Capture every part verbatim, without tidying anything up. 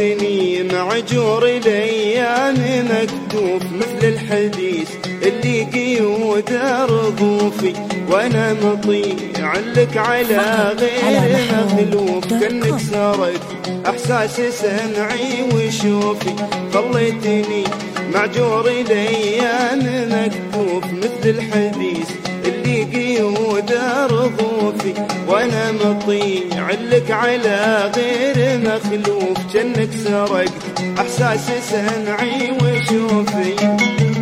خليتني معجور الايام مكتوف مثل الحديث اللي قيود رضوفي، وانا مطيع لك على غير مخلوف، كأنك سرقت احساس سمعي وشوفي. خليتني معجور الايام مكتوف مثل الحديث اللي قيود رضوفي، وانا مطيع لك على غير مخلوف، كأنك سرقت احساس سمعي وشوفي.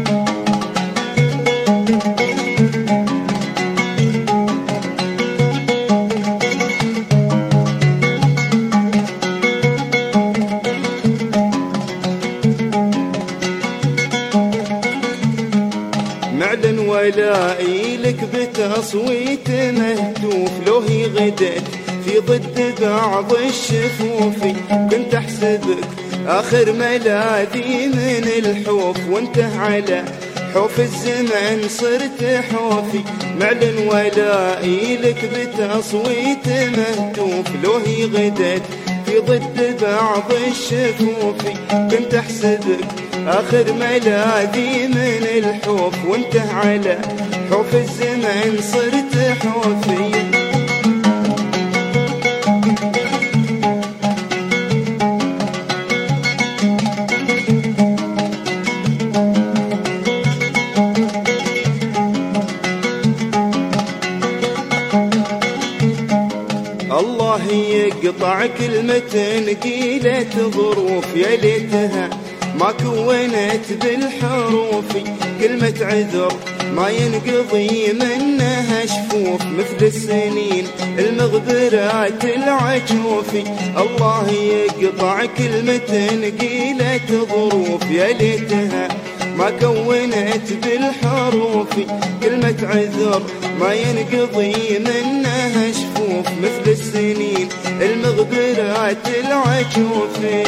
معلن ولائي لك بتصويت مهتوف، لو هي غدت في ضد بعض الشفوفي، كنت احسبك اخر ملاذي من الحوف، وانت على حوف الزمن صرت حوفي. معلن ولائي لك بتصويت مهتوف، لو هي غدت في ضد بعض الشفوفي، كنت احسبك آخر ملاذي من الحوف، وانت على حوف الزمن صرت حوفي. الله يقطع كلمة نقيلة ظروف، يا ليتها ما كونت بالحروف، كلمة عذر ما ينقضي منها شفوف، مثل السنين المغبرات العجوفي. الله يقطع كلمة نقيلة ظروف، يا ليتها ما كونت بالحروف، كلمة عذر ما ينقضي منها شفوف، مثل السنين المغبرات العجوفي.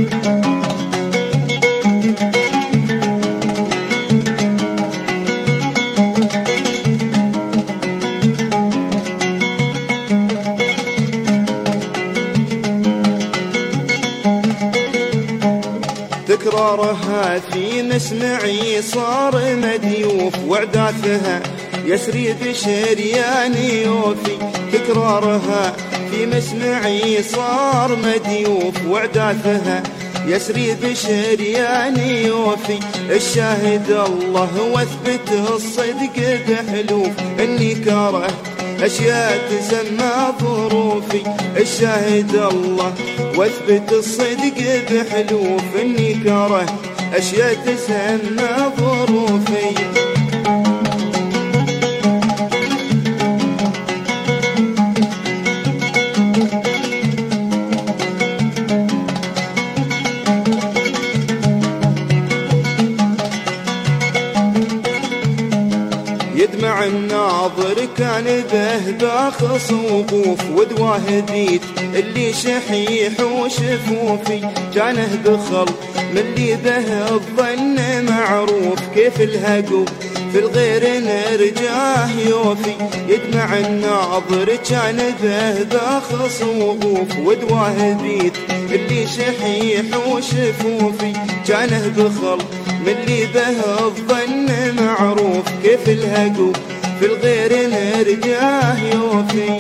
تكرارها في مسمعي صار مديوف، وعداثها يسري بشريان يوفي. تكرارها في مسمعي صار مديوف، وعداثها يسري بشريان يوفي. الشاهد الله واثبت الصدق بحلوف، اني كاره أشياء تسمى ظروفي. الشاهد الله واثبت الصدق بحلوف، إني كاره أشياء تسمى ظروفي. يدمع الناظر كان به باخص وقوف، ودواهديت اللي شحيح وشفوفي، كانه بخل من اللي به الظن معروف، كيف الهقو في الغير نرجاه يوفي. يدمع الناظر كان به باخص وقوف، ودواهديت اللي شحيح وشفوفي، كانه بخل من اللي به الظن معروف، كيف الهقو في الغير نرجاه يوفي.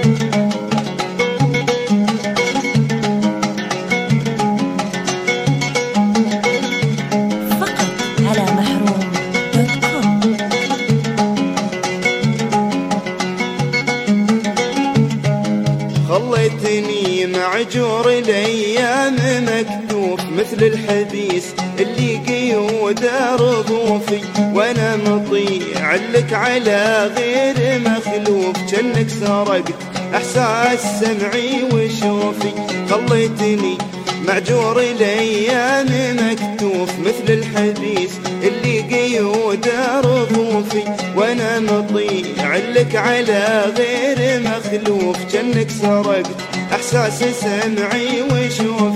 فقط على محروم دوت كوم. خليتني معجور الايام مكتوف، مثل الحديث اللي قيود رضوفي، وانا مطيع لك على غير مخلوف، كأنك سرقت احساس سمعي وشوفي. خليتني معجور الايام مكتوف، مثل الحديث اللي قيود رضوفي، وانا مطيع لك على غير مخلوف، كأنك سرقت احساس سمعي وشوفي.